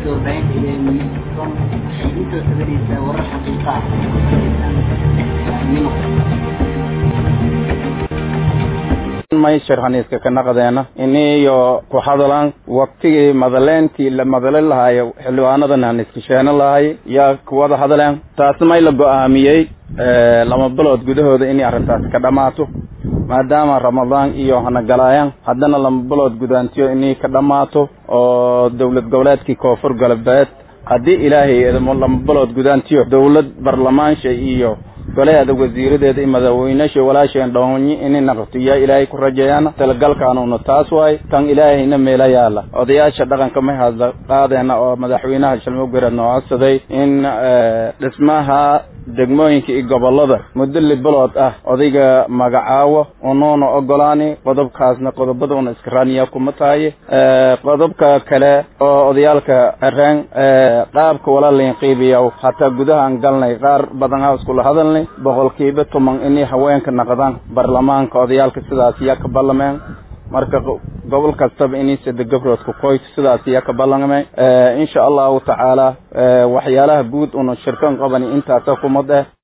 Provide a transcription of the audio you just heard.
وبين منكم أنتم تدريس ورا حقيقة may sharxaniiska ka naqdeena iniyo ku hadalaan waqtigii madaleentii la madalay lahaay xilwaanadan aan iska sheena lahaay yaa ku wada hadalaan taas may la go'aamiyay lama bilood gudahooda in arrintaas ka dhamaato maadaama Ramadaan iyo hana galayaan haddana lama bilood gudaantiyo in ka dhamaato oo dawlad goboleedkii koonfur galbeed haddii ilaahay eedamo lama bilood gudaantiyo dawlad barlamaansha iyo walaada wasiiradeeda madaxweynaha walaasheen dhawnyi in naqtiya ilaahay ku rajeeyana talgalkaanuna taas way tan ilaahayna meelayaala odayaasha dhaqanka ma hada qaadeena oo madaxweynaha shalmo garan noocaday in dhismaha degmooyinka iyo gobolada muddo libilood ah odayga magacaawo onoona ogolaani qodobkaasna qodobada una iskaraaniya kuma tahay qodobka kale oo odayaalka araan qaabka walaaleen qiibiyo hatta gudahan galnay qaar badan isku la hadalnay boqolkiiba 10 in haweenka naqdaan baarlamaanka odayaalka sidaas yaa ka ballameen marka gobol kastaba in sida gabrood ku qoyt sidaas yaa ka ballamay insha Allah ta'ala waxyaalaha guud oo shirkan qaban inta ta kumada